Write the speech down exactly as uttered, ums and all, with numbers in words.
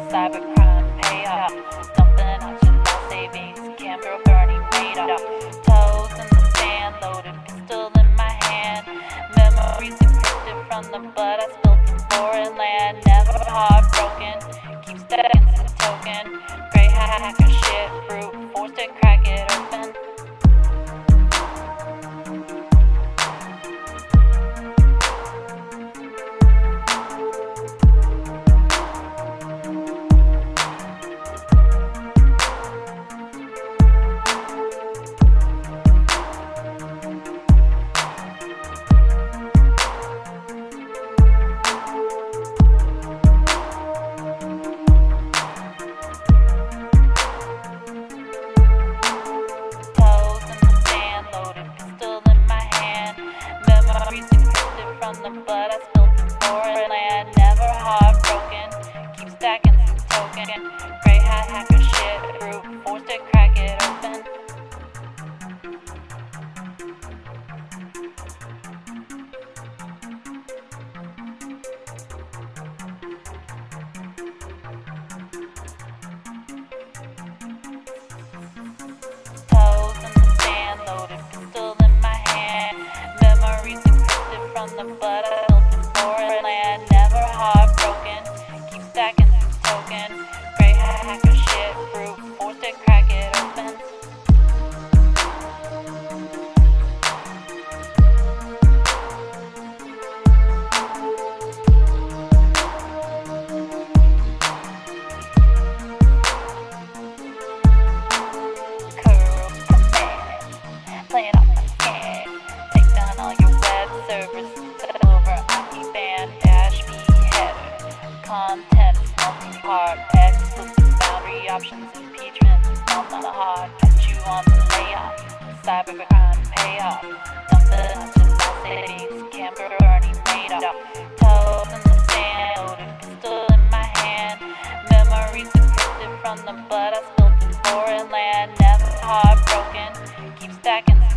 cybercrime payoff. Dumping out your lost savings, Camera Bernie made off. Toes in the sand, loaded pistol in my hand. Memories encrypted from the blood I spilled in foreign land. Never heartbroken, keep stacking some token. Grey hacker shit, brute force to crack it open. From the blood I spilled in foreign land. Never heartbroken, keep stacking some token. Grey hat hacker shit, brute force to crack it open. Toes in the sand, loaded pistol in my hand. Memories from the blood I built in foreign land. Never heartbroken, keep stacking some token. Grey hacker shit, brute force to crack it open. Curl command, playing off my scan. Take down all your web servers. Over IPBand dash me header. Content is multi-part. Exclusive boundary options. Impeachment on the hard. Put you on the layoff. Cybercrime payoff. Dumping out your lost savings. Camera Bernie made off. Toes in the sand. Loaded pistol in my hand. Memories encrypted from the blood I spilled in foreign land. Never heartbroken. Keep stacking